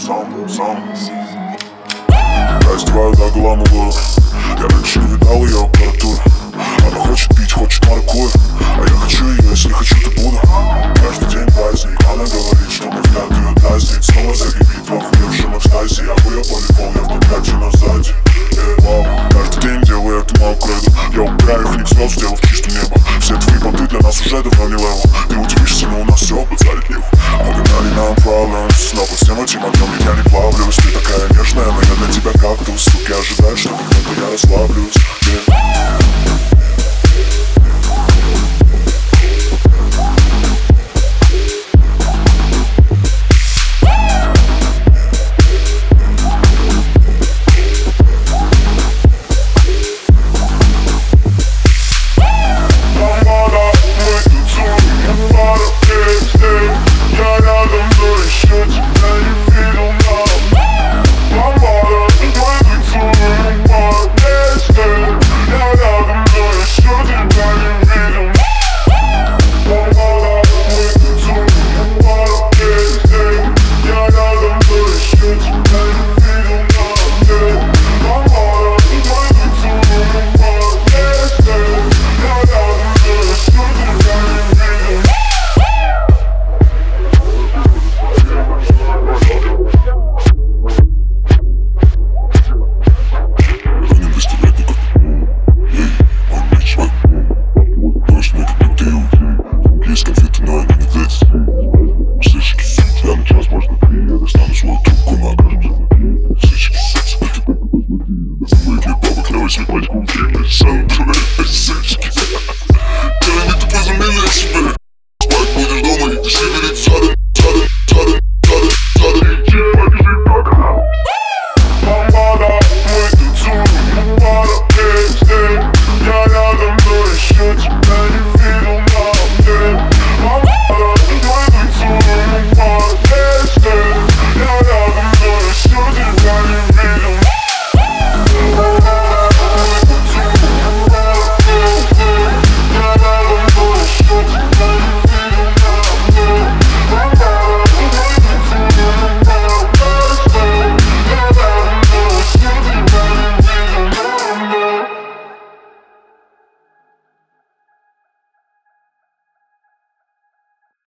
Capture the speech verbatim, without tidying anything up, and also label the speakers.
Speaker 1: сам, сам раздеваю до головного. Я раньше не видал ее аппаратуру. Она хочет пить, хочет маракуйю, а я хочу ее, если хочу, то буду. Каждый день праздник, она говорит, что мой взгляд ее дразнит. Снова загибит в охуевшем экстазе. Я бы ее полюбил, я в подкате, но сзади. Yeah, wow. Каждый день делаю это мою кредо. Я убираю их звезд, сделав чистое небо. Все твои понты для нас уже давно не лево. Ты удивишься, но у нас все бацарит ниху. Погнали нам problems, но по всем этим огнем я не плавлюсь. Ты такая нежная, но я для тебя кактус. Суки ожидают, что когда-то я расслаблюсь. Yeah. Слышишь, я на час, можно ты, я достану свою трубку на